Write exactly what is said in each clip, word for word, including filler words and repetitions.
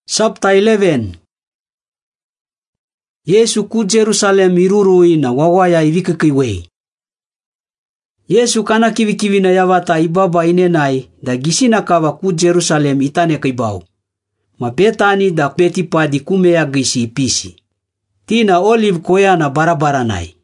Chapter eleven. Yesu ku Jerusalem irurui na wawaya ivikikiwe. Yesu kana kivikivi na yavata ibaba inenai da gisina kawa ku Jerusalem itane kibao. Mapetani da peti padi kumea gisi ipisi. Tina olive koya na barabara nai.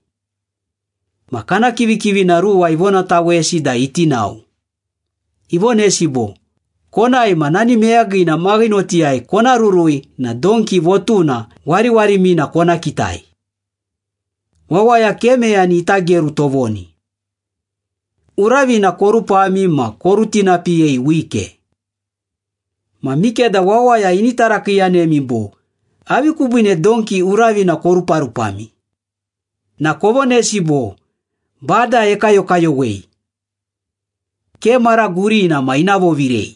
Makana kivikivi na ruwa ivona tawesi da itinau. Ivonesi bo. Kona ima nani meagi na maginoti ai kona rurui na donki votuna wari wari mina kona kitai. Wawaya keme ya ni itageru tovoni. Uravi na korupa amima korutina piei wike. Mamike da wawaya initaraki mimbo. Avi kubine donki uravi na korupa rupami. Na kovonesi bo. Bada ekayo kayo wei. Kemara guri na mainavo virei.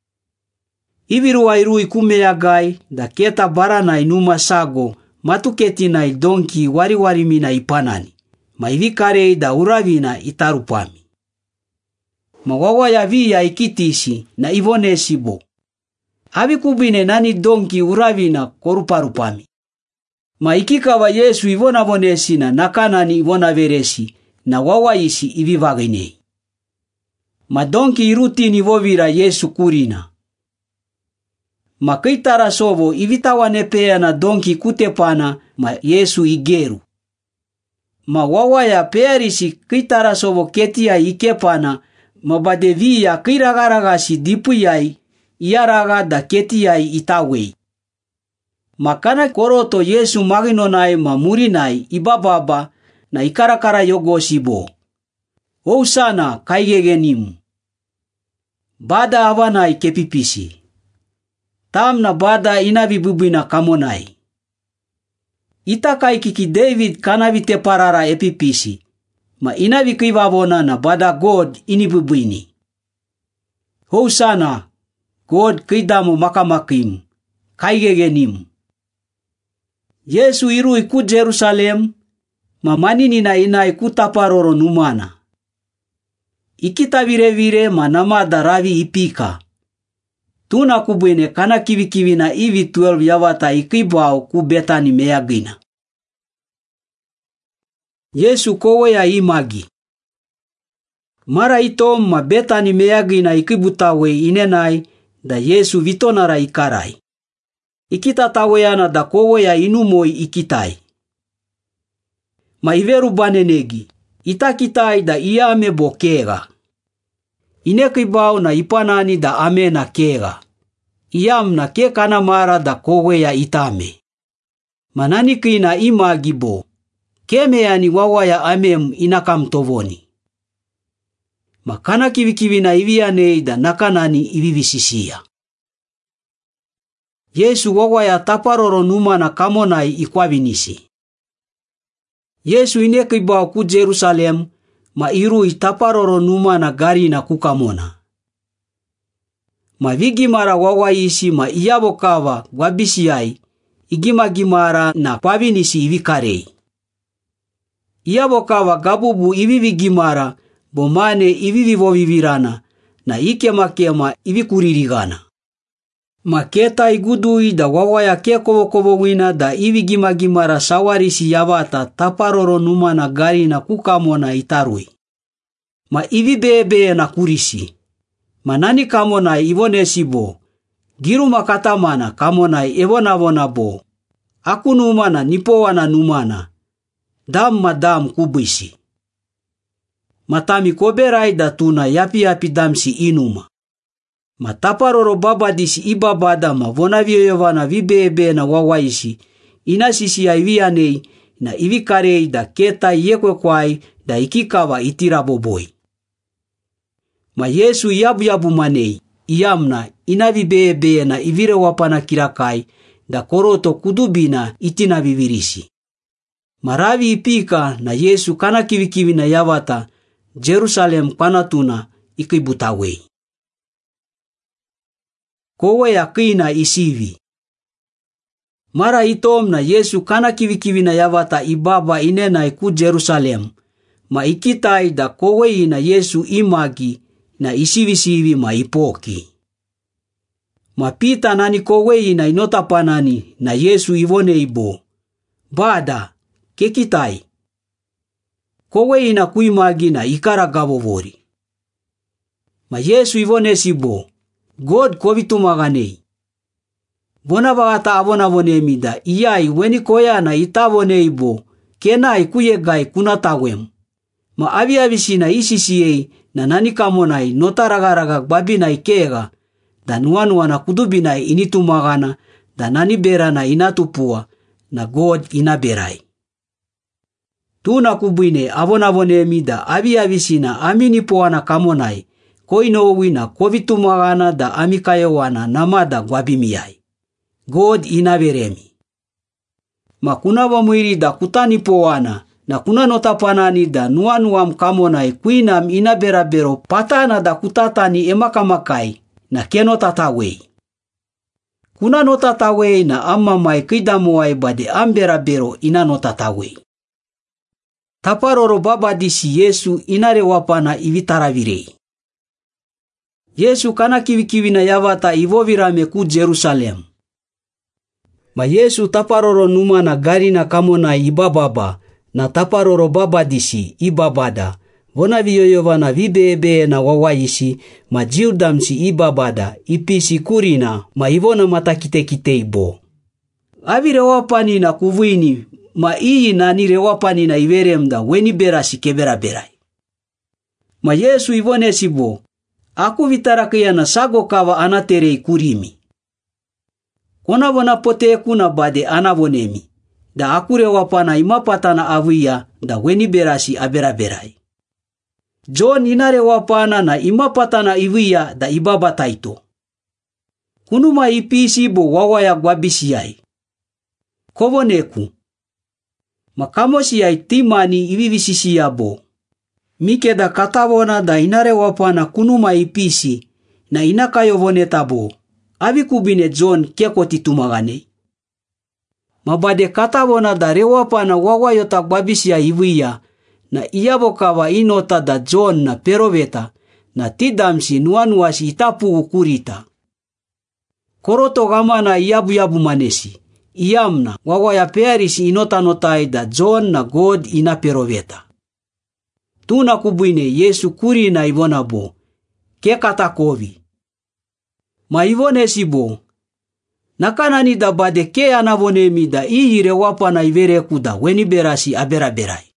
Ibiru airui kumea gai da keta barana inuma sago matuketina donki wari wari mina ipanani. Maivikare da uravina itarupami. Mawawa ya via ikitisi na ivonesi bo. Avi kubine nani donki uravina koruparupami. Maikikawa Yesu ivona vonesi na nakanani ivona veresi na wawaisi ivivaginei. Madonki iruti nivovira Yesu kurina. Makaitara sovo ivitawane pea na donki kutepana ma Yesu igeru. Ma wawaya pearisi kitara sovo ketia ikepana ma badevia kiragaragasi dipuyai iaraga da ketiai itawei. Makana koroto Yesu maginonai ma murinai ibababa na ikarakara yogosibo. Ousana kaigegenimu. Bada avanai kepipisi. Tam na bada inavibubina kamonai. Itakai kiki David kanavite parara epipisi. Ma inavikivavona na bada God inibubini. Housana, God kidamu makamakim, kaigegenimu. Yesu iru iku Jerusalem, ma manini na inai kutaparoro numana. Ikita vire vire ma namada ravi ipika. Tuna kubwene kana kivi kivi na ivi twelve yavata ikibao ku Betani meagina. Yesu kowe ya imagi. Mara itom ma Betani meagina ikibutawe inenai da Yesu vitonara ikarai. Ikita taweana da kowe ya inumoi ikitai. Ma iveru banenegi. Itakitai da iame bokega. Inekibao na ipanani da ame na kega. Iam na ke kana mara da kowe ya itame. Manani kina imagibo. Keme ya ni wawa ya amem inakam tovoni. Makana kivikivi na iviane da nakanani ivivisisia. Yesu wawa ya taparoro numa na kamonai ikwavinisi. Yesu inekibao ku Jerusalem ma iru itaparoro numa na gari na kukamona. Ma vigimara wawaisi ma iyabokava wabisiai igimagimara na pavinisi ivikarei. Iyabokava gabubu ivivigimara bomane ivivivovivirana na ikemakema ivikuririgana. Maketa igudui da wawaya kekovokowina da ivigimagimara sawarisi yavata taparoro numa na gari na kukamona itarui. Ma ivibebe na kurisi. Manani kamona ivonesi bo. Giruma katamana kamona evonavona bo. Akunumana nipowana numana. Dam madam kubisi. Matami koberai da tuna yapi yapi damsi inuma. Mataparoro babadisi ibabada ma vonavyoyovana vibebe na wawaisi. Inasisi ya ivianei na ivikarei da keta yekwekwai da ikikawa itiraboboi. Ma Yesu yabu yabu manei, iamna inavibebe na ivire wapana kirakai da koroto kudubina itina vivirisi. Maravi ipika na Yesu kana kivikivi na yavata Jerusalem panatuna ikibutawei. Kowe ya kina isivi. Mara itom na Yesu kana kivikivi na yavata ibaba inena iku Jerusalem. Ma ikitai da kowe na Yesu imagi na isivi sivi ma ipoki. Mapita nani kowei na inota panani na Yesu ivone ibo. Bada, kekitai. Kowei na kuimagi na ikara gabovori. Ma Yesu ivone sibo. God kovitumaganei. Bona bagata abona vonemida iyai weni koya na itavone ibo. Kenai kuyegai kunatawem. Ma aviavisina isisiei na nani kamonai notaragaraga babinai kega. Da nuanua na kudubinai initumagana da nani bera na inatupua na God inaberai. Tuna kubuine avonavonemi da aviavisina aminipoana kamonai koinowi na kovitumagana da amikayowana namada gwabimiai. God inaberemi. Ma kunavamwiri da kutanipoana na kuna notapanani da nuanuam kamonai kuinam inaberabero patana da kutatani emakamakai na keno tatawei. Kuna no tatawei na amma mai kidamuai bade ambera bero ina no tatawei. Taparoro baba disi Yesu inare wapana ivitaravirei. Yesu kana kivikivi na yavata ivovirame ku Jerusalem. Ma Yesu taparoro numa na gari na kamona ibababa na taparoro baba disi ibabada. Vona viyoyova na vibebe na wawaisi ma jiudamsi ibabada ipisi kurina ma ivona matakite ibo. Avire wapani na kuvuini ma iyi na nire wapani na iveremda weni berasi kebera berai. Ma Yesu ivone sibo. Aku vitarakia na sago kawa anaterei kurimi. Kona vona pote kuna bade anavonemi. Da akure wapana imapatana avuia da weni berasi abera berai. John inare wapana na imapatana iwia da ibaba taito. Kunuma ipisi bo wawaya gwabisiai. Kovoneku. Makamosiai timani ivivisisia bo. Mike da katavona da inare wapana kunuma ipisi na inakayovoneta bo. Avikubine John keko titumagane. Mabade katavona da rewapana wawayota gwabisia iwia. Na iyabokawa inota da John na peroveta na tidamsi nuanuasi itapu ukurita. Koroto gama na iyabu yabu manesi. Iyamna wawaya pearisi inota notai da John na God ina peroveta. Tuna kubuine Yesu kuri na ivona bo. Kekata kovi. Ma ivone si bo. Nakanani da bade ke anavonemi da iyire wapa na ivereku da weni berasi abera berai.